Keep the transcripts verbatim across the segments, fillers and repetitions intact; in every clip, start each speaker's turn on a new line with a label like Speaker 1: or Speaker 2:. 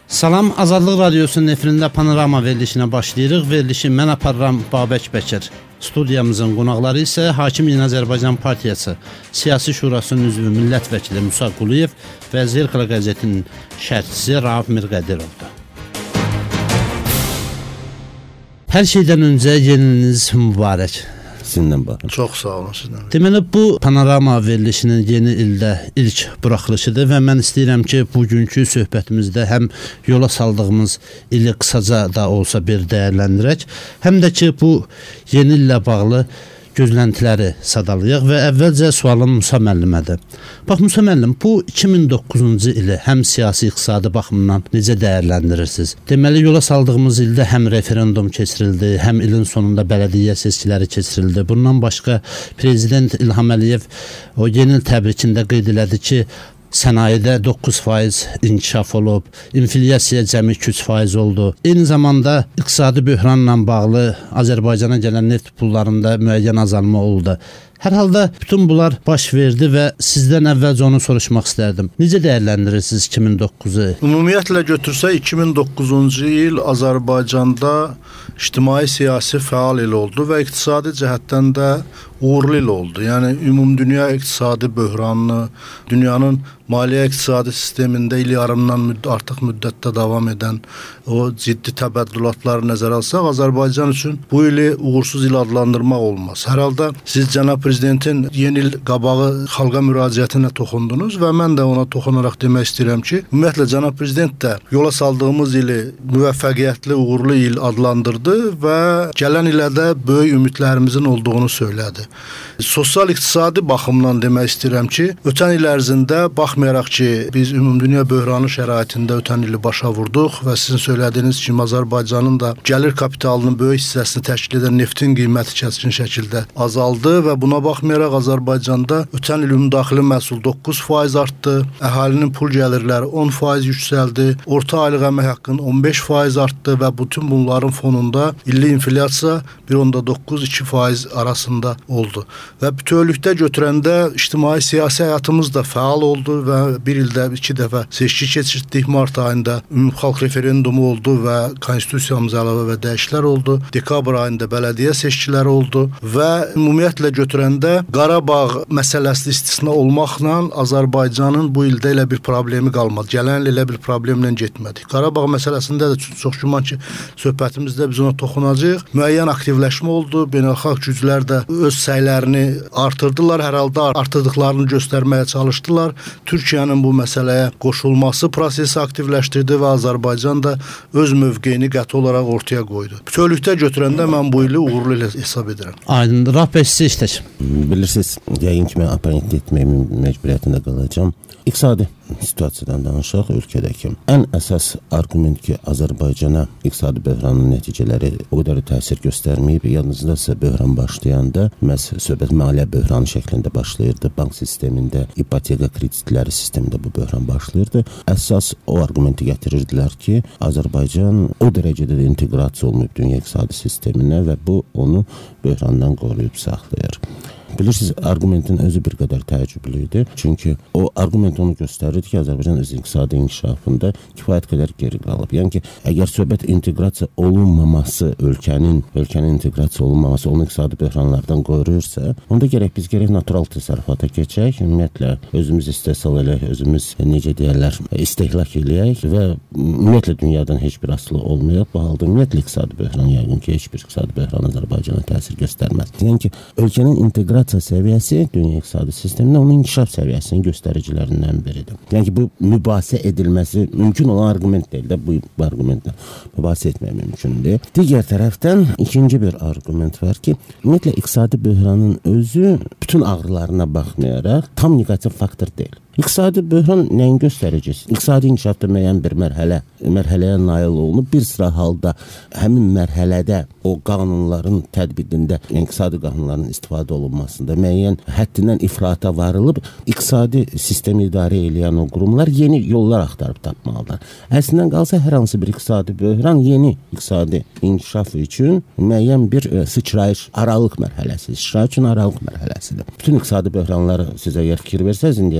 Speaker 1: Salam, Azadlıq Radiosunun efirində Panorama verilişinə başlayırıq. Verilişi mən aparıram Babək Bəkir. Studiyamızın qonaqları isə Hakim Yeni Azərbaycan Partiyası Siyasi Şurasının üzvü millət vəkili Musa Quliyev və Zirqla qəzetinin şərhçisi Rauf Mirqədirovdur. Hər şeydən öncə yeni iliniz mübarək.
Speaker 2: Sizinlə baxın.
Speaker 3: Çox sağ olun sizdən.
Speaker 1: Deməli, bu Panorama verilişinin yeni ildə ilk buraxılışıdır və mən istəyirəm ki, bugünkü söhbətimizdə həm yola saldığımız ili qısaca da olsa bir dəyərləndirək, həm də ki, bu yeni illə bağlı gözləntiləri sadalayaq və əvvəlcə sualım Musa müəllimədir. Bax, Musa müəllim, bu iki min doqquzuncu ili həm siyasi iqtisadi baxımdan necə dəyərləndirirsiniz? Deməli, yola saldığımız ildə həm referendum keçirildi, həm ilin sonunda bələdiyyə seçkiləri keçirildi. Bundan başqa Prezident İlham Əliyev o yeni il təbrikində qeyd elədi ki, sənayedə doqquz faiz inkişaf olub, inflyasiya cəmi iki üç faiz oldu. Eyni zamanda iqtisadi böhranla bağlı Azərbaycana gələn neft pullarında müəyyən azalma oldu. Hər halda bütün bunlar baş verdi və sizdən əvvəlcə onu soruşmaq istərdim. Necə dəyərləndirirsiniz iki min doqquzu?
Speaker 3: Ümumiyyətlə götürsək, iki min doqquzuncu il Azərbaycanda ictimai-siyasi fəal il oldu və iqtisadi cəhətdən də uğurlu il oldu. Yəni, ümumdünya iqtisadi böhranını, dünyanın maliyyə iqtisadi sistemində il yarımdan müdd artıq müddətdə davam edən o ciddi təbəddülatları nəzərə alsaq, Azərbaycan üçün bu ili uğursuz il adlandırmaq olmaz. Hər halda siz cənab Prezidentin yeni il qabağı xalqa müraciətinə toxundunuz və mən də ona toxunaraq demək istəyirəm ki, ümumiyyətlə cənab Prezident də yola saldığımız ili müvəffəqiyyətli, uğurlu il adlandırdı və gələn ilə də böyük ümidlərimizin olduğunu söylədi. Sosial-iqtisadi baxımdan demək istəyirəm ki, ötən il ərzində baxmayaraq ki, biz ümumdünya böhranı şəraitində ötən ili başa vurduq və sizin söylədiyiniz kimi Azərbaycanın da gəlir kapitalının böyük hissəsini təşkil edən neftin qiyməti kəskin şəkildə azaldı və buna baxmayaraq Azərbaycanda ötən il ümumdaxili məhsul doqquz faiz artdı, əhalinin pul gəlirləri on faiz yüksəldi, orta aylıq əmək haqqının on beş faiz artdı və bütün bunların fonunda illik inflyasiya bir nöqtə doqquz iki faiz arasında oldu. Və bütövlükdə götürəndə ictimai-siyasi həyatımız da fəal oldu və bir ildə iki dəfə seçki keçirtdik. Mart ayında ümumxalq referendumu oldu və konstitusiyamıza əlavə və dəyişikliklər oldu. Dekabr ayında bələdiyyə seçkiləri oldu və ümumiyyətlə götürəndə Qarabağ məsələsi istisna olmaqla Azərbaycanın bu ildə elə bir problemi qalmadı. Gələn il elə bir problemlə getmədik. Qarabağ məsələsində də çox güman ki, söhbətimizdə biz ona toxunacağıq. Müəyyən aktivləşmə oldu. Beynəlxalq güclər də öz səylərini artırdılar. Hər halda artırdıqlarını göstərməyə çalışdılar. Türkiyənin bu məsələyə qoşulması prosesi aktivləşdirdi və Azərbaycan da öz mövqeyini qəti olaraq ortaya qoydu. Bütövlükdə götürəndə mən bu ili uğurlu ilə hesab edirəm.
Speaker 1: Aydın, Rauf bəy, siz işlək.
Speaker 2: Bilirsiniz, yəqin ki, mən oponent etmək məcburiyyətində qalacağım. İqtisadi situasiyadan danışaq ölkədəki. Ən əsas argument ki, Azərbaycana iqtisadi böhranın nəticələri o qədər təsir göstərməyib. Yalnızca böhran başlayanda məhz söhbət maliyyə böhranı şəklində başlayırdı. Bank sistemində, ipoteka kreditləri sistemində bu böhran başlayırdı. Əsas o argumenti gətirirdilər ki, Azərbaycan o dərəcədə də inteqrasiya olmayıb dünya iqtisadi sisteminə və bu onu böhrandan qoruyub saxlayır. Bilirsiniz, argumentin özü bir qədər təəccüblü idi. Çünki o argument onu göstərirdi ki, Azərbaycan öz iqtisadi inkişafında kifayət qədər geri qalıb. Yəni ki, əgər söhbət inteqrasiya olunmaması, ölkənin ölkənin inteqrasiya olunmaması onu iqtisadi böhranlardan qoruyursa, onda gərək biz gərək natural təsərrüfata keçək, ümumiyyətlə özümüz istehsal eləyək, özümüz necə deyərlər, istehlak eləyək və ümumiyyətlə dünyadan heç bir asılı olmayaq. Bu halda ümumiyyətlə iqtisadi böhran yəqin ki, heç bir iqtisadi böhran Azərbaycana təsir göstərməz. Yəni ki, ölkənin inteqrasiya səviyyəsi dünya iqtisadi sistemində onun inkişaf səviyyəsinin göstəricilərindən biridir. Yəni ki, bu mübahisə edilməsi mümkün olan argument deyil də, bu, bu argumentlə mübahisə etmək mümkündür. Digər tərəfdən ikinci bir argument var ki, ümumiyyətlə iqtisadi böhranın özü bütün ağrılarına baxmayaraq tam negativ faktor deyil. İqtisadi böhran nəyin göstəricisi? İqtisadi inkişafda müəyyən bir mərhələ, mərhələyə nail olunub. Bir sıra halda həmin mərhələdə o qanunların tətbiqində, yəni iqtisadi qanunların istifadə olunmasında müəyyən həddindən ifrata varılıb, iqtisadi sistemi idarə edən o qurumlar yeni yollar axtarıb tapmalılar. Əslində qalsa hər hansı bir iqtisadi böhran yeni iqtisadi inkişaf üçün müəyyən bir e, sıçrayış, aralıq mərhələsi, sıçrayış üçün aralıq mərhələsidir. Bütün iqtisadi böhranları sizə yer fikir versəz, indiyənəcən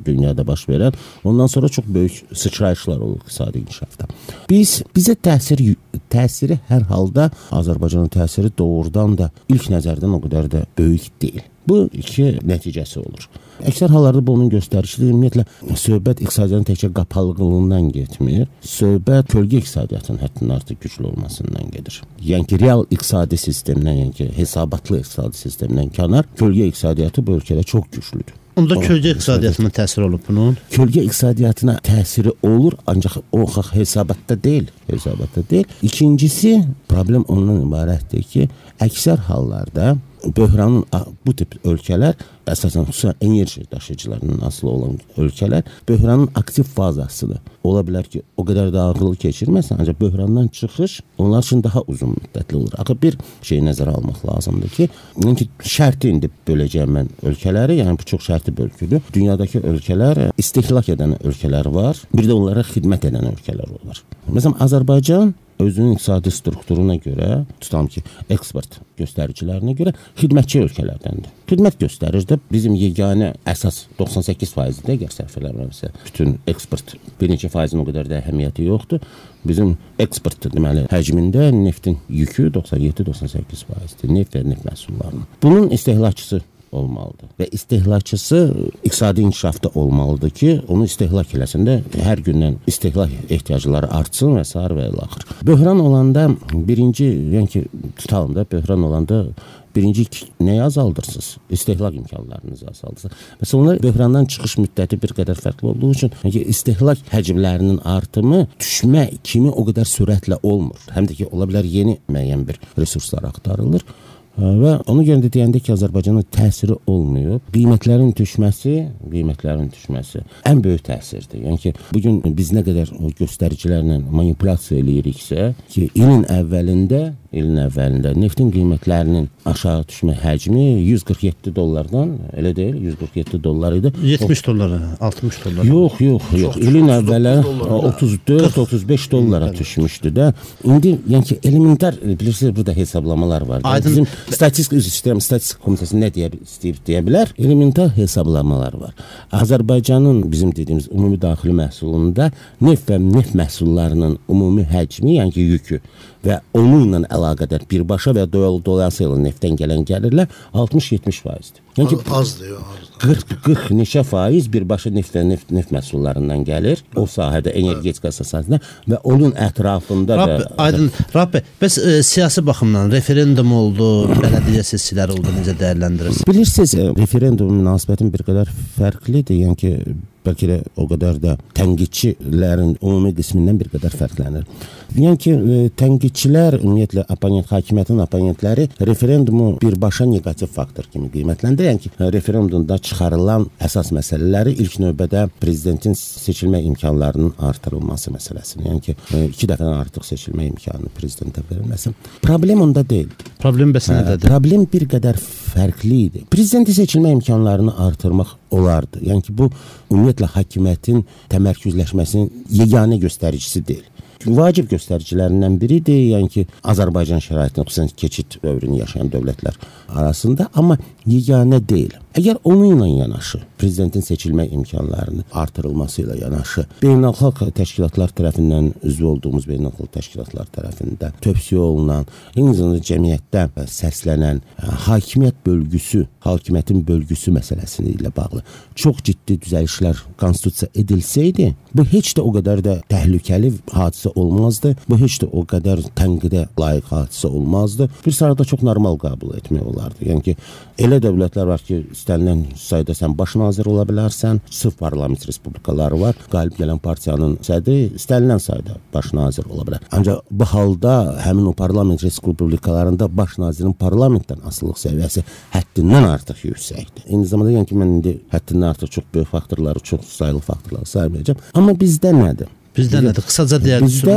Speaker 2: dünyada baş verən. Ondan sonra çox böyük sıçrayışlar olur iqtisadi inkişafda. Biz bizə təsir təsiri hər halda Azərbaycanın təsiri doğrudan da ilk nəzərdən o qədər də böyük deyil. Bu iki nəticəsi olur. Əksər hallarda bu onun göstərişidir. Ümumiyyətlə, söhbət iqtisadiyyatın təkcə qapalılığından getmir. Söhbət kölgə iqtisadiyyatının həddindən artıq güclü olmasından gedir. Yəni ki, real iqtisadi sistemdən, yəni ki, hesabatlı iqtisadi sistemdən kənar, kölgə iqtisadiyyatı bu ölkədə çox güclüdür.
Speaker 1: Onda kölgə iqtisadiyyatına təsir olub bunun?
Speaker 2: Kölgə iqtisadiyyatına təsiri olur, ancaq o hesabatda deyil. Hesabatda deyil. İkincisi, problem ondan ibarətdir ki, əksər hallarda böhranın bu tip ölkələr, əsasən xüsusən enerji daşıyıcılarından asılı olan ölkələr böhranın aktiv fazasıdır. Ola bilər ki, o qədər də ağırlı keçirməsin, ancaq böhrandan çıxış onlar üçün daha uzun müddətli olur. Axı bir şey nəzərə almaq lazımdır ki, yəni ki, şərti indi böləcəyəm mən ölkələri, yəni bu çox şərti bölgüdür. Dünyadakı ölkələr istehlak edən ölkələr var, bir də onlara xidmət edən ölkələr var. Məsələn, Azərbaycan özünün iqtisadi strukturuna görə, tutam ki, eksport göstəricilərinə görə xidmətçi ölkələrdəndir. Xidmət göstərir də bizim yeganə əsas doxsan səkkiz faizdir, əgər səhv eləmirəmsə. Bütün eksport bir neçə faizin o qədər də əhəmiyyəti yoxdur. Bizim eksport deməli həcmində neftin yükü doxsan yeddi doxsan səkkiz faizdir. Neft və neft məhsullarının. Bunun istehlakçısı olmalıdır və istehlakçısı iqtisadi inkişafda olmalıdır ki, onu istehlak eləsin də hər gündən istehlak ehtiyacları artsın və sair və ilaxır. Böhran olanda birinci, yəni ki, tutalım da böhran olanda birinci nəyi azaldırsınız? İstehlak imkanlarınızı azaldırsınız. Məsələn, onlar böhrandan çıxış müddəti bir qədər fərqli olduğu üçün, yəni istehlak həcmlərinin artımı düşmə kimi o qədər sürətlə olmur. Həm də ki, ola bilər yeni müəyyən bir resurslar axtarılır. Və onu görə də deyəndə ki, Azərbaycana təsiri olmuyor. Qiymətlərin düşməsi, qiymətlərin düşməsi ən böyük təsirdir. Yəni ki, bugün biz nə qədər o göstəricilərlə manipulyasiya eləyiriksə, ki, ilin əvvəlində, ilin əvvəlində neftin qiymətlərinin aşağı düşmə həcmi yüz qırx yeddi dollardan, elə deyil, yüz qırx yeddi dollar idi.
Speaker 1: yetmiş dollara, altmış dollara.
Speaker 2: Yox, yox, yox. İlin əvvələ otuz dörd otuz beş dollara düşmüşdü də. İndi, yəni ki, elementar, bilirsiniz, burada hesablamalar var. Bizim Statistik sistem, statistik komitesi nə deyə istəyib deyə bilər? Elementar hesablamalar var. Azərbaycanın bizim dediyimiz ümumi daxili məhsulunda neft və neft məhsullarının ümumi həcmi, yəni ki, yükü və onunla əlaqədar birbaşa və dolayısıyla neftdən gələn gəlirlər altmış yetmiş faizdir. Yəni ki,
Speaker 3: azdır, azdır.
Speaker 2: qırx qırx neçə faiz birbaşa neft və neft, neft məhsullarından gəlir. O sahədə energetika sahəsində və onun ətrafında
Speaker 1: Rabbi,
Speaker 2: da
Speaker 1: aydın, Rabbi, bəs e, siyasi baxımdan referendum oldu, bələdiyyə seçkiləri oldu, necə dəyərləndirirsiniz?
Speaker 2: Bilirsiniz, referendum münasibətin bir qədər fərqlidir. Yəni ki, bəlkə də o qədər də tənqidçilərin ümumi qismindən bir qədər fərqlənir. Yəni ki, tənqidçilər, ümumiyyətlə oponent, hakimiyyətin oponentləri referendumu birbaşa neqativ faktor kimi qiymətləndirir. Yəni ki, referendumda çıxarılan əsas məsələləri ilk növbədə prezidentin seçilmə imkanlarının artırılması məsələsini. Yəni ki, iki dəfədən artıq seçilmə imkanı prezidentə verilməsi. Problem onda deyil.
Speaker 1: Problem bəs nədədir?
Speaker 2: Problem bir qədər fərqli idi. Prezidenti seçilmə imkanlarını artırmaq olardı. Yəni ki, bu ümumiyyətlə hakimiyyətin təmərküzləşməsinin yeganə göstəricisi deyil. Vacib göstəricilərindən biridir, yəni ki, Azərbaycan şəraitində, xüsusən keçid dövrünü yaşayan dövlətlər arasında, amma yeganə deyil. Əgər onunla yanaşı, prezidentin seçilmə imkanlarının artırılması ilə yanaşı, beynəlxalq təşkilatlar tərəfindən, üzv olduğumuz beynəlxalq təşkilatlar tərəfindən tövsiyə olunan, eyni zamanda cəmiyyətdə səslənən hakimiyyət bölgüsü, hakimiyyətin bölgüsü məsələsini ilə bağlı çox ciddi düzəlişlər konstitusiya edilsəydi, bu heç də o qədər də təhlükəli hadisə olmazdı. Bu heç də o qədər tənqidə layiq hadisə olmazdı. Bir sırada çox normal qəbul etmək olardı. Yəni ki, elə dövlətlər var ki, istənilən sayda sən baş nazir ola bilərsən, sırf parlament respublikaları var. Qalib gələn partiyanın sədri istənilən sayda baş nazir ola bilər. Ancaq bu halda həmin o parlament respublikalarında baş nazirin parlamentdən asılılıq səviyyəsi həddindən artıq yüksəkdir. Eyni zamanda yəni ki, mən indi həddindən artıq çox böyük faktorları, çox sayılı faktorları saymayacağım. Amma bizdə nədir?
Speaker 1: Bizdə nədir? Qısaca deyək.
Speaker 2: Bizdə,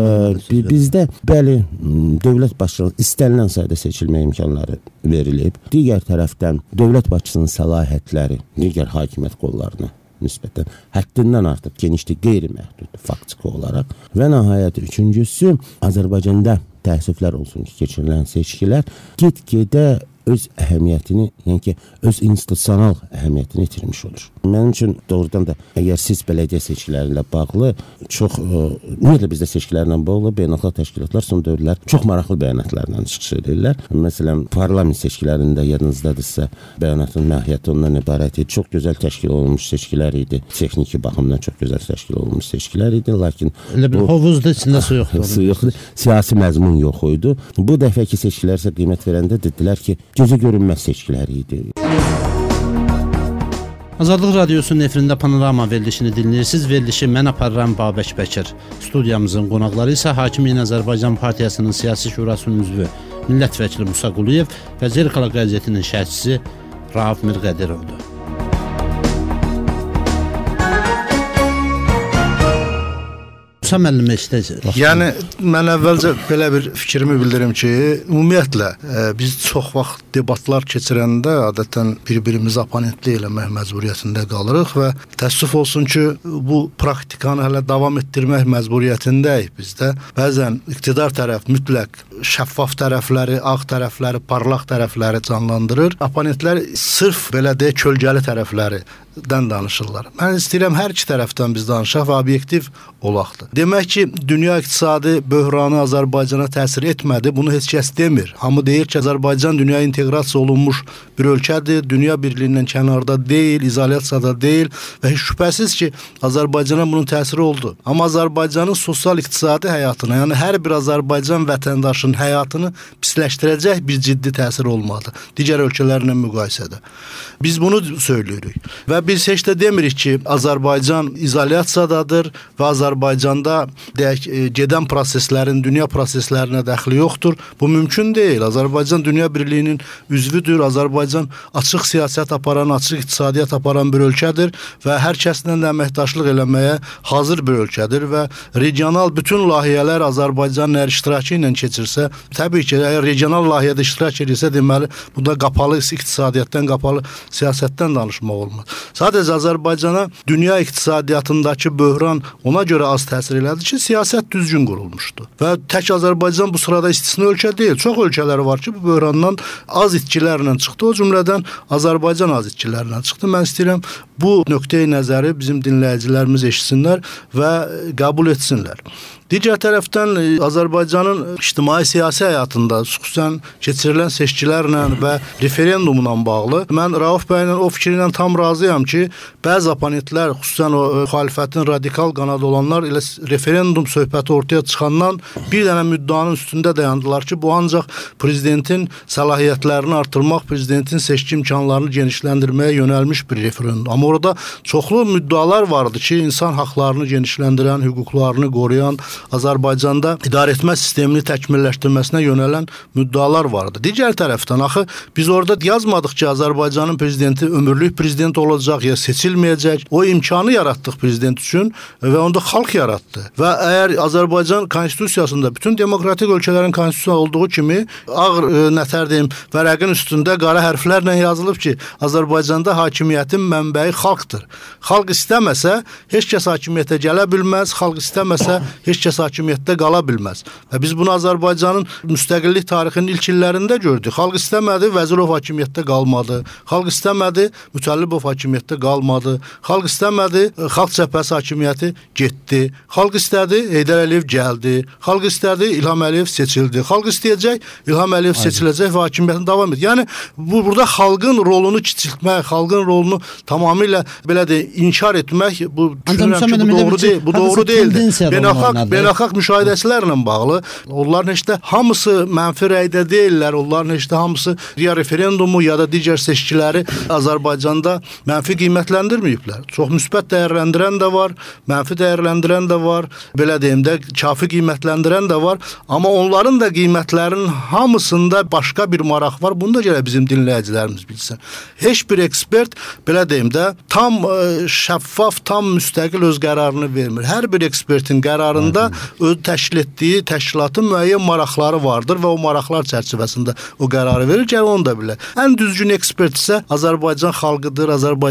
Speaker 2: e, bizdə bəli, dövlət başçılığının istənilən sayda seçilmə imkanları verilib. Digər tərəfdən dövlət başçısının səlahiyyətləri digər hakimiyyət qollarına nisbətən həddindən artıq genişdir, qeyri-məhduddur faktiki olaraq. Və nəhayət üçüncüsü, Azərbaycanda təəssüflər olsun ki, keçirilən seçkilər get-gedə öz əhəmiyyətini, yəni ki, öz institusional əhəmiyyətini itirmiş olur. Mənim üçün doğrudan da əgər siz bələdiyyə seçkilərlə bağlı çox, ümumiyyətlə bizdə seçkilərlə bağlı beynəlxalq təşkilatlar son dövrlər çox maraqlı bəyanatlarla çıxış edirlər. Məsələn, parlament seçkilərində yadınızdadırsa, bəyanatın mahiyyəti ondan ibarət idi. Çox gözəl təşkil olunmuş seçkilər idi. Texniki baxımdan çox gözəl təşkil olunmuş seçkilər idi, lakin
Speaker 1: elə bir hovuzda içində su yoxdur.
Speaker 2: Su yoxdur. Siyasi məzmun yox idi. Bu dəfəki seçkilər isə qiymət verəndə dedilər ki, gözə görünməz seçkilər idi.
Speaker 1: Azadlıq Radiosunun efirində Panorama verilişini dinləyirsiniz. Verilişi mən aparıram Babək Bəkir. Studiyamızın qonaqları isə Hakimiyyət Azərbaycan Partiyasının Siyasi Şurasının üzvü millət vəkili Musa Quliyev və Zerkala qəzetinin şərhçisi Rauf Mirqədirovdur. Musa müəllim eşidəcək.
Speaker 3: Yəni mən əvvəlcə belə bir fikrimi bildirim ki, ümumiyyətlə e, biz çox vaxt debatlar keçirəndə adətən bir-birimizi oponentlik eləmək məcburiyyətində qalırıq və təəssüf olsun ki, bu praktikanı hələ davam etdirmək məcburiyyətindəyik bizdə. Bəzən iqtidar tərəf mütləq şəffaf tərəfləri, ağ tərəfləri, parlaq tərəfləri canlandırır. Oponentlər sırf belə deyə kölgəli tərəfləri dən danışırlar. Mən istəyirəm hər iki tərəfdən biz danışaq və obyektiv olaqdır. Demək ki, dünya iqtisadi böhranı Azərbaycana təsir etmədi. Bunu heç kəs demir. Hamı deyir ki, Azərbaycan dünyaya inteqrasiya olunmuş bir ölkədir. Dünya birliyindən kənarda deyil, izolyasiyada deyil və heç şübhəsiz ki, Azərbaycana bunun təsiri oldu. Amma Azərbaycanın sosial-iqtisadi həyatına, yəni hər bir Azərbaycan vətəndaşının həyatını pisləşdirəcək bir ciddi təsir olmadı. Digər ölkələrlə müqayisədə. Biz bunu söylüyoruz. Və biz heç də demirik ki, Azərbaycan izolyasiyadadır və Azərbaycanda deyək, gedən proseslərin dünya proseslərinə dəxli yoxdur. Bu mümkün deyil. Azərbaycan dünya birliyinin üzvüdür. Azərbaycan açıq siyasət aparan, açıq iqtisadiyyat aparan bir ölkədir və hər kəslə də əməkdaşlıq eləməyə hazır bir ölkədir və regional bütün layihələr Azərbaycanın əgər iştirakı ilə keçirsə, təbii ki, əgər regional layihədə iştirak edirsə, deməli, bunda qapalı iqtisadiyyatdan, qapalı siyasətdən danışmaq olmaz. Sadəcə Azərbaycana dünya iqtisadiyyatındakı böhran ona görə az təsir elədi ki, siyasət düzgün qurulmuşdu. Və tək Azərbaycan bu sırada istisna ölkə deyil. Çox ölkələr var ki, bu böhrandan az itkilərlə çıxdı. O cümlədən Azərbaycan az itkilərlə çıxdı. Mən istəyirəm bu nöqteyi nəzəri bizim dinləyicilərimiz eşitsinlər və qəbul etsinlər. Digər tərəfdən Azərbaycanın ictimai siyasi həyatında xüsusən keçirilən seçkilərlə və referendumla bağlı mən Rauf bəylə o fikirlə tam razıyam ki, bəzi oponentlər, xüsusən o müxalifətin radikal qanadı olanlar elə referendum söhbəti ortaya çıxandan bir dənə müddianın üstündə dayandılar ki, bu ancaq prezidentin səlahiyyətlərini artırmaq, prezidentin seçki imkanlarını genişləndirməyə yönəlmiş bir referendum. Amma orada çoxlu müddialar vardı ki, insan haqlarını genişləndirən, hüquqlarını qoruyan, Azərbaycanda idarəetmə sistemini təkmilləşdirməsinə yönələn müddialar vardı. Digər tərəfdən axı biz orada yazmadıq ki, Azərbaycanın prezidenti ömürlük prezident olacaq ya seçilməyəcək. O imkanı yaratdıq prezident üçün və onda xalq yaratdı. Və əgər Azərbaycan konstitusiyasında bütün demokratik ölkələrin konstitusiyası olduğu kimi ağır nətər deyim, vərəqin üstündə qara hərflərlə yazılıb ki, Azərbaycanda hakimiyyətin mənbəyi xalqdır. Xalq istəməsə heç kəs hakimiyyətə gələ bilməz, xalq istəməsə heç kəs hakimiyyətdə qala bilməz. Və biz bunu Azərbaycanın müstəqillik tarixinin ilk illərində gördük. Xalq istəmədi, Vəzirov hakimiyyətdə qalmadı. Xalq istəmədi, Mütəllibov hakimiyyətdə qalmadı. Xalq istəmədi, Xalq Cəbhəsi hakimiyyəti getdi. Xalq istədi, Heydər Əliyev gəldi. Xalq istədi, İlham Əliyev seçildi. Xalq istəyəcək, İlham Əliyev seçiləcək və hakimiyyətin davam edir. Yəni bu burada xalqın rolunu kiçiltmək, xalqın rolunu tamamilə belə də inkar etmək bu düşünürəm ki, bu doğru deyil, bu doğru deyildir. Beynəlxalq beynəlxalq müşahidəçilərlə bağlı. Onların heç də hamısı mənfi rəydə deyirlər. Onların heç də hamısı ya referendumu ya da digər seçkiləri Azərbaycanda mənfi qiymətləndirməyiblər. Çox müsbət dəyərləndirən də var, mənfi dəyərləndirən də var, belə deyim də kafi qiymətləndirən də var. Amma onların da qiymətlərinin hamısında başqa bir maraq var. Bunu da görə bizim dinləyicilərimiz bilsin. Heç bir ekspert belə deyim də tam şəffaf, tam müstəqil öz qərarını vermir. Hər bir ekspertin qərarında öz təşkil etdiyi təşkilatın müəyyən maraqları vardır və o maraqlar çərçivəsində o qərarı verir ki, onu da bilə. Ən düzgün ekspert isə Azərbaycan xalqıdır, Azərbaycan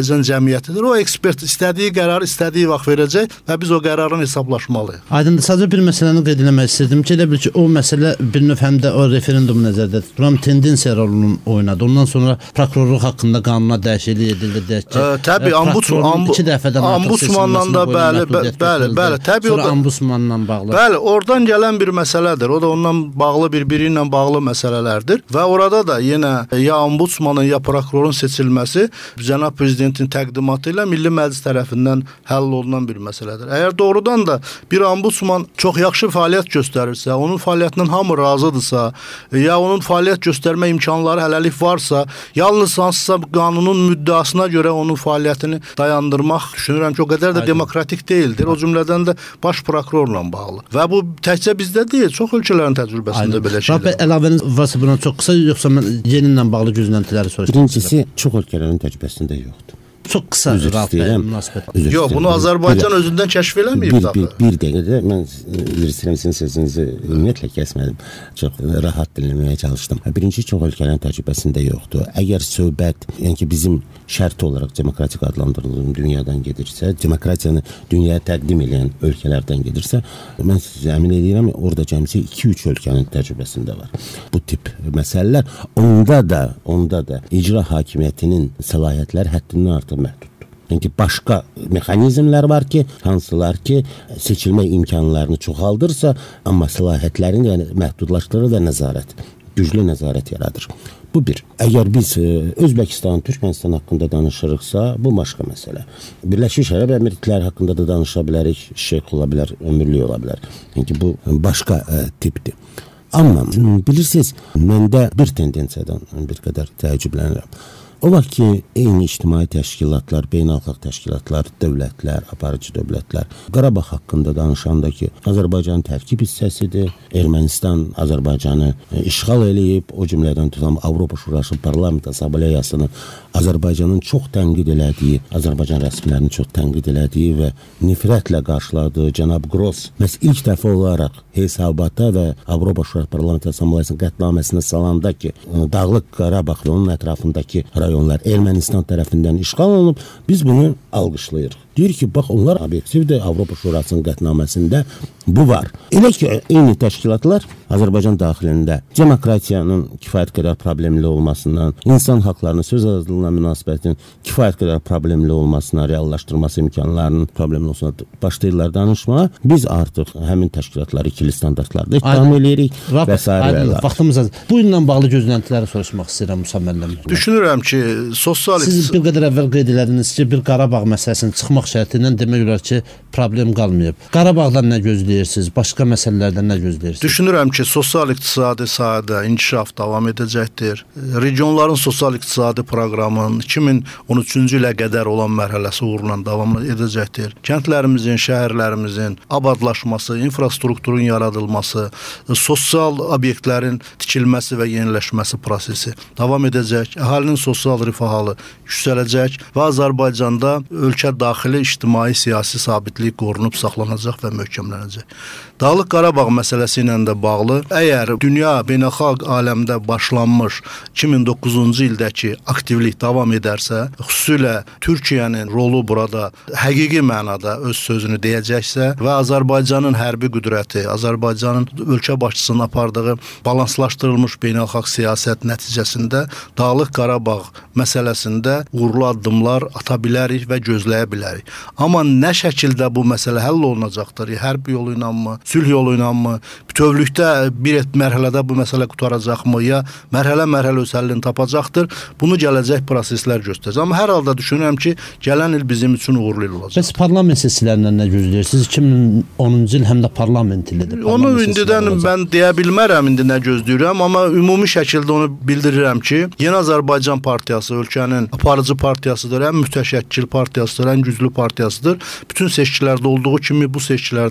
Speaker 3: Azərbaycan cəmiyyətidir. O ekspert istədiyi qərarı istədiyi vaxt verəcək və biz o qərarın hesablaşmalıyıq.
Speaker 1: Aydındır. Sadəcə bir məsələni qeyd etmək istədim ki, elə bil ki, o məsələ bir növ həm də o referendum nəzərdə tutulan tendensiya rolunu oynadı. Ondan sonra prokurorluq haqqında qanuna dəyişiklik edildi deyək ki.
Speaker 3: Ə, təbii ombudsman iki dəfədən ombudsmandan da bəli, bəli, bəli, təbii o da
Speaker 1: ombudsmanla bağlı.
Speaker 3: Bəli, oradan gələn bir məsələdir. O da ondan bağlı bir-biri ilə bağlı məsələlərdir və orada da yenə ya ombudsmanın ya prokurorun seçilməsi cənab prezidentin təqdimatı ilə Milli Məclis tərəfindən həll olunan bir məsələdir. Əgər doğrudan da bir ombudsman çox yaxşı fəaliyyət göstərirsə, onun fəaliyyətindən hamı razıdırsa, ya onun fəaliyyət göstərmə imkanları hələlik varsa, yalnız hansısa qanunun müddəasına görə onun fəaliyyətini dayandırmaq düşünürəm ki, o qədər də demokratik deyildir. O cümlədən də baş prokurorla bağlı. Və bu təkcə bizdə deyil, çox ölkələrin təcrübəsində belə şeydir.
Speaker 1: Rabbi, əlavəniz varsa buna çox qısa, yoxsa mən yeni ilə bağlı gözləntiləri soruşmaq
Speaker 2: Birincisi, çox ölkələrin təcrübəsində yoxdur.
Speaker 1: Çox qısa Rabbi, münasibət.
Speaker 3: Yox, bunu Azərbaycan özündən kəşf eləməyib.
Speaker 2: Bir, bir, bir dəqiqədə mən sizin sözünüzü ümumiyyətlə kəsmədim. Çox rahat dinləməyə çalışdım. Birinci, çox ölkələrin təcrübəsində yoxdur. Əgər söhbət, yəni ki, bizim şərt olaraq demokratik adlandırılan dünyadan gedirsə, demokratiyanı dünyaya təqdim edən ölkələrdən gedirsə, mən sizə əmin edirəm, orada cəmsi iki üç ölkənin təcrübəsində var. Bu tip məsələlər, onda da, onda da icra hakimiyyətinin səlahiyyətləri həddindən artıq məhduddur. Yəni ki, başqa mexanizmlər var ki, hansılar ki, seçilmə imkanlarını çoxaldırsa, amma səlahiyyətlərini yəni, məhdudlaşdırır və nəzarət, güclü nəzarət yaradır. Bu bir. Əgər biz Özbəkistan, Türkmənistan haqqında danışırıqsa, bu başqa məsələ. Birləşmiş Ərəb Əmirlikləri haqqında da danışa bilərik, şeyx ola bilər, ömürlük ola bilər. Yəni ki, bu başqa ə, tipdir. Amma bilirsiniz, məndə bir tendensiyadan bir qədər təəccüblənirəm. O vaxt ki, eyni ictimai təşkilatlar, beynəlxalq təşkilatlar, dövlətlər, aparıcı dövlətlər Qarabağ haqqında danışanda ki, Azərbaycanın tərkib hissəsidir, Ermənistan Azərbaycanı işğal eləyib, o cümlədən tutam Avropa Şurası Parlament Assambleyasını Azərbaycanın çox tənqid elədiyi, Azərbaycan rəsmilərinin çox tənqid elədiyi və nifrətlə qarşıladığı cənab Gross məhz ilk dəfə olaraq hesabata və Avropa Şurası Parlament Assambleyasının qətnaməsinə salanda ki, Dağlıq Qarabağ və onun ətrafındakı rayonlar Ermənistan tərəfindən işğal olunub, biz bunu alqışlayırıq. Deyir ki, bax, onlar obyektivdir, Avropa Şurasının qətnaməsində bu var. Elə ki, eyni təşkilatlar Azərbaycan daxilində demokratiyanın kifayət qədər problemli olmasından, insan haqlarının, söz azadlığına münasibətinin kifayət qədər problemli olmasına, reallaşdırması imkanlarının problemli olmasına başlayırlar danışmağa. Biz artıq həmin təşkilatları ikili standartlarda ittiham edirik və s.
Speaker 1: Vaxtımız az. Bu ilə bağlı gözləntiləri soruşmaq istəyirəm Musa müəllim.
Speaker 3: Düşünürəm ki, sosial...
Speaker 1: Siz bir qədər əvvəl qeyd elədiniz ki, bir Qarabağ məsələsinin çıxmaq şərtindən demək olar ki, problem qalmayıb. Qarabağdan nə gözləyirsiniz? Başqa məsələlərdən nə gözləyirsiniz? Düşünürəm
Speaker 3: ki, sosial-iqtisadi sahədə inkişaf davam edəcəkdir. Regionların sosial-iqtisadi proqramının iki min on üçüncü ilə qədər olan mərhələsi uğurla davam edəcəkdir. Kəndlərimizin, şəhərlərimizin abadlaşması, infrastrukturun yaradılması, sosial obyektlərin tikilməsi və yeniləşməsi prosesi davam edəcək. Əhalinin sosial rifah halı yüksələcək və Azərbaycanda ölkə daxili ictimai siyasi sabitlik qorunub saxlanacaq və möhkəmlənəcək. Dağlıq Qarabağ məsələsi ilə də bağlı, əgər dünya beynəlxalq aləmdə başlanmış iki min doqquzuncu ildəki aktivlik davam edərsə, xüsusilə Türkiyənin rolu burada həqiqi mənada öz sözünü deyəcəksə və Azərbaycanın hərbi qüdrəti, Azərbaycanın ölkə başçısının apardığı balanslaşdırılmış beynəlxalq siyasət nəticəsində Dağlıq Qarabağ məsələsində uğurlu addımlar ata bilərik və gözləyə bilərik. Amma nə şəkildə bu məsələ həll olunacaqdır? Hərb yolu ilə mı, sülh yolu ilə mı, bütövlükdə bir mərhələdə bu məsələ qutaracaqmı, ya mərhələ-mərhələ öz həllini tapacaqdır? Bunu gələcək proseslər göstərəcək. Amma hər halda düşünürəm ki, gələn il bizim üçün uğurlu il olacaq.
Speaker 1: Bəs parlament sessilərindən nə gözləyirsiniz? iki min onuncu il həm də parlament ilidir.
Speaker 3: Onu indidən mən deyə bilmərəm indi nə gözləyirəm, amma ümumi şəkildə onu bildirirəm ki, Yeni Azərbaycan Partiyası ölkənin aparıcı partiyasıdır, ən mütəşəkkil partiyasıdır, ən güclü partiyasıdır. Bütün seçkilərdə olduğu kimi bu seçkilərdə də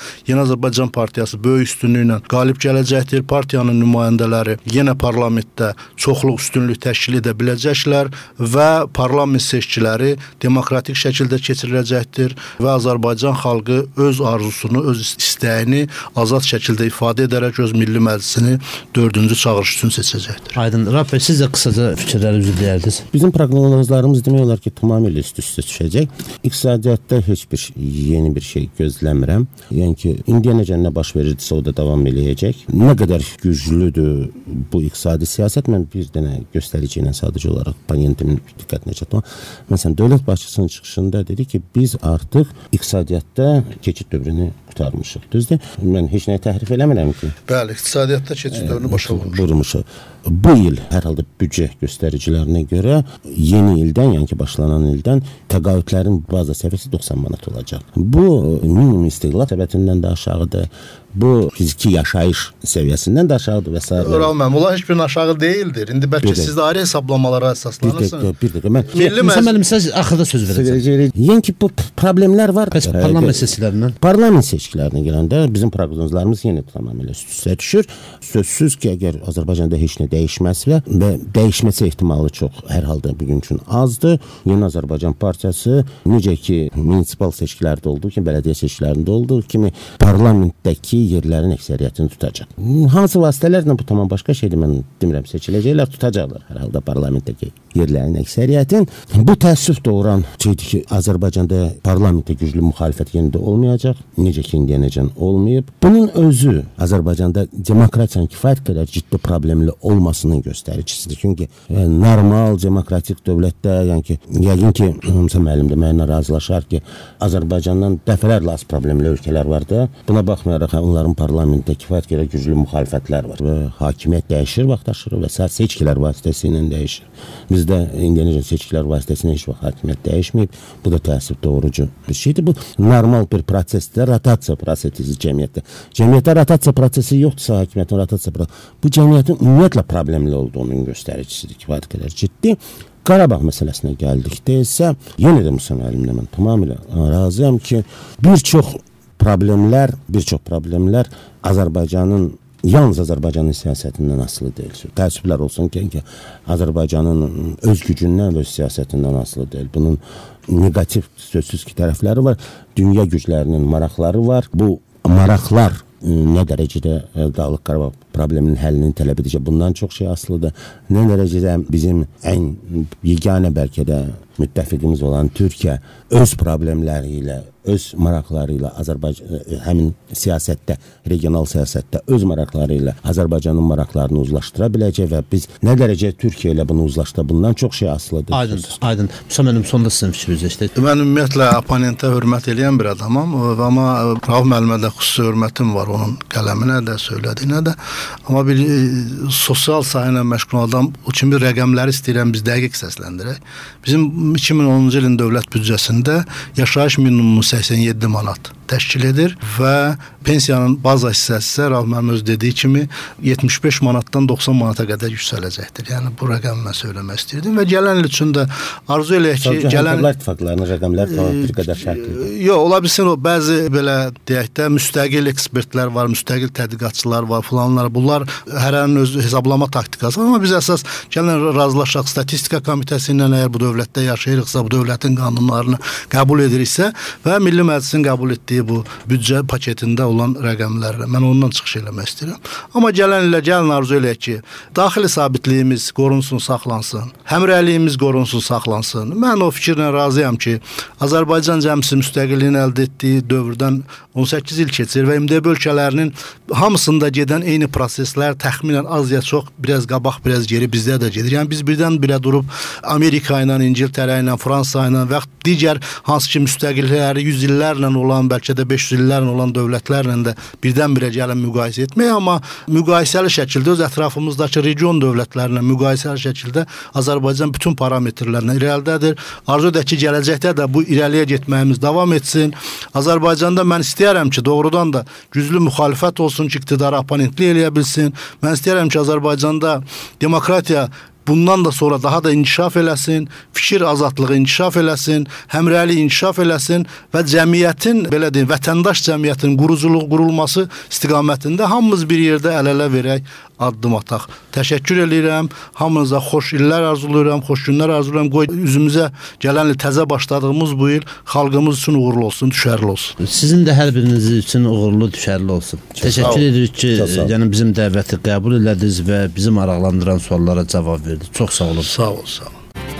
Speaker 3: Yeni Azərbaycan Partiyası böyük üstünlüklə qalib gələcəkdir. Partiyanın nümayəndələri yenə parlamentdə çoxluq üstünlük təşkil edə biləcəklər və parlament seçkiləri demokratik şəkildə keçiriləcəkdir və Azərbaycan xalqı öz arzusunu, öz istəyini azad şəkildə ifadə edərək öz milli məclisini dördüncü çağırış üçün seçəcəkdir.
Speaker 1: Aydın. Rab bəy, siz də qısaca fikirlərinizi deyərdiniz.
Speaker 2: Bizim proqnozlarımız demək olar ki, tamamilə üst-üstə düşəcək. İqtisadiyyatda heç bir yeni bir şey gözləmirəm. Yəni ki, indiyə necə nə baş verirdisə o da davam eləyəcək. Nə qədər güclüdür bu iqtisadi siyasət, mən bir dənə göstərici ilə sadəcə olaraq oponentimin diqqətinə çatdırım. Məsələn, dövlət başçısının çıxışında dedi ki, biz artıq iqtisadiyyatda keçid dövrünü qurtarmışıq. Düzdür? Mən heç nəyi təhrif eləmirəm ki.
Speaker 3: Bəli, iqtisadiyyatda keçid dövrünü başa
Speaker 2: vurmuşuq. Bu il hər halda büdcə göstəricilərinə görə yeni ildən, yəni ki, başlanan ildən təqaüdlərin baza səviyyəsi doxsan manat olacaq. Bu minimum istehlak səviyyəsindən də aşağıdır. Bu fiziki yaşayış səviyyəsindən də aşağıdır və s.
Speaker 3: Oral mənim, onlar heç birinin aşağı deyildir. İndi bəlkə siz də ayrı hesablamalara əsaslanırsınız.
Speaker 2: Bir dəqiqə, mən...
Speaker 1: Məsələn, mənim sizə axırda söz verəcəm.
Speaker 2: Yəni ki, bu problemlər var.
Speaker 1: Bəs parlament seçkilərindən?
Speaker 2: Parlament seçkilərinə gələndə bizim proqnozlarımız yenə tamamilə üst-üstə düşür. Sözsüz ki, əgər Azərbaycanda heç nə dəyişməsə və dəyişməsi ehtimalı çox hər halda bugün üçün azdır. Yeni Azərbaycan Partiyası necə ki, munisipal seçkilərdə olduğu kimi, bələdiyyə seçkilərində olduğu kimi parlamentdəki yerlərin əksəriyyətini tutacaq. Hansı vasitələrlə bu tamam başqa şeydir, mən demirəm, seçiləcəklər, tutacaqlar hər halda parlamentdəki yerlərin əksəriyyətin. Bu təəssüf doğuran şeydir ki, Azərbaycanda parlamentdə güclü müxalifət yenə də olmayacaq, necə ki, indiyənəcən olmayıb. Bunun özü Azərbaycanda demokratiyanın kifayət qədər ciddi problemli olmasının göstəricisidir. Çünki e, normal demokratik dövlətdə, yəni ki, yəqin ki, hamısı müəllim də mənimlə razılaşar ki, Azərbaycandan dəfələrlə az problemli ölkələr var da. Buna baxmayaraq onların parlamentdə kifayət qədər güclü müxalifətlər var və hakimiyyət dəyişir, vaxtaşırı və sair seçkilər vasitəsilə dəyişir. Bizdə indiyənəcən seçkilər vasitəsilə heç vaxt hakimiyyət dəyişməyib. Bu da təəssüf doğurucu bir şeydir. Bu normal bir prosesdə, rotasiya prosesi cəmiyyətdə. Cəmiyyətdə rotasiya prosesi yoxdursa, hakimiyyətin rotasiya prosesi, bu cəmiyyətin ümumiyyətlə problemli olduğunun göstəricisidir, kifayət qədər ciddi. Qarabağ məsələsinə gəldikdə isə yenə də Musa müəllimlə mən tamamilə razıyam ki, bir çox problemlər, bir çox problemlər Azərbaycanın, yalnız Azərbaycanın siyasətindən asılı deyil. Təəssüflər olsun ki, ki, Azərbaycanın öz gücündən və öz siyasətindən asılı deyil. Bunun negativ, sözsüz ki, tərəfləri var. Dünya güclərinin maraqları var. Bu maraqlar nə dərəcədə Dağlıq Qarabağ probleminin həllini tələb edəcək, bundan çox şey asılıdır. Nə dərəcədə bizim ən yeganə bəlkə də müttəfiqimiz olan Türkiyə öz problemləri ilə, öz maraqları ilə Azərbaycan, həmin siyasətdə, regional siyasətdə öz maraqları ilə Azərbaycanın maraqlarını uzlaşdıra biləcək və biz nə dərəcə Türkiyə ilə bunu uzlaşdıra, bundan çox şey asılıdır.
Speaker 1: Aydın, aydın. Musa müəllim, sonda sizin fikriniz işte.
Speaker 3: Mən ümumiyyətlə oponentə hörmət eləyən bir adamam, amma Rauf müəllimə də xüsusi hörmətim var onun qələminə də, söylədiyinə də. Amma bir e, sosial sahə ilə məşğul adam o kimi rəqəmləri istəyirəm biz dəqiq səsləndirək. Bizim iki min onuncu ilin dövlət büdcəsində yaşayış minimumu səksən yeddi manat təşkil edir və pensiyanın baza hissəsi isə Rauf müəllim öz dediyi kimi yetmiş beş manatdan doxsan manata qədər yüksələcəkdir. Yəni bu rəqəmi mən söyləmək istəyirdim və gələn il üçün də arzu eləyək ki, gələn
Speaker 2: Dövlət İttifaqlarının rəqəmləri tamam bir qədər fərqlidir.
Speaker 3: Yox, ola bilsin o bəzi belə deyək də müstəqil ekspertlər var, müstəqil tədqiqatçılar var, falanlar. Bunlar hərənin öz hesablama taktikası, amma biz əsas gələn razılaşaq statistika komitəsi ilə əgər bu dövlətdə yaşayırıqsa, bu dövlətin qanunlarını qəbul ediriksə və Milli Məclisin qəbul etdiyi bu büdcə paketində olan rəqəmlərlə mən ondan çıxış eləmək istəyirəm. Amma gələn ilə gəlin arzu eləyək ki, daxili sabitliyimiz qorunsun, saxlansın, həmrəyliyimiz qorunsun, saxlansın. Mən o fikirlə razıyam ki, Azərbaycan cəmsi müstəqilliyini əldə etdiyi dövrdən on səkkiz il keçir və M D B ölkələrinin hamısında gedən eyni proseslər təxminən az ya çox, biraz qabaq, biraz geri bizdə də gedir. Yəni biz birdən-birə durub Amerika ilə, İngiltərə ilə, Fransa ilə və digər hansı ki müstəqillikləri yüz illərlə olan, bəlkə də beş yüz illərlə olan dövlətlərlə də birdən-birə gələn müqayisə etmək, amma müqayisəli şəkildə öz ətrafımızdakı region dövlətlərlə müqayisəli şəkildə Azərbaycan bütün parametrlərlə irəlidədir. Arzu edək ki, gələcəkdə də bu irəliyə getməyimiz davam etsin. Azərbaycanda mən istəyərəm ki, doğrudan da güclü müxalifət olsun ki, iqtidara oponentlik eləyə bilsin. Mən istəyərəm ki, Azərbaycanda demokratiya bundan da sonra daha da inkişaf eləsin, fikir azadlığı inkişaf eləsin, həmrəylik inkişaf eləsin və cəmiyyətin, belə deyim, vətəndaş cəmiyyətin quruculuq qurulması istiqamətində hamımız bir yerdə əl-ələ verək, addım ataq. Təşəkkür edirəm, hamınıza xoş illər arzulayıram, xoş günlər arzulayıram. Qoy üzümüzə gələn il təzə başladığımız bu il xalqımız üçün uğurlu olsun, düşərli olsun.
Speaker 1: Sizin də hər biriniz üçün uğurlu, düşərli olsun. Çok Təşəkkür edirik ki, yəni bizim dəvəti qəbul elədiniz və bizi maraqlandıran suallara cavab verdiniz. Çox sağ olun.
Speaker 3: Sağ olun, sağ olun.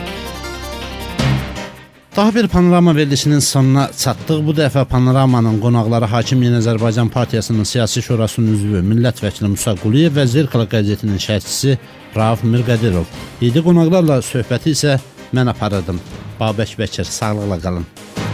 Speaker 1: Daha bir panorama verilişinin sonuna çatdıq. Bu dəfə panoramanın qonaqları Hakim Yeni Azərbaycan Partiyasının Siyasi Şurasının üzvü, millət vəkili Musa Quliyev və Zirkala qəzetinin şərhçisi Rauf Mirqədirov. Yedi qonaqlarla söhbəti isə mən aparırdım. Babək Bəkir, sağlıqla qalın.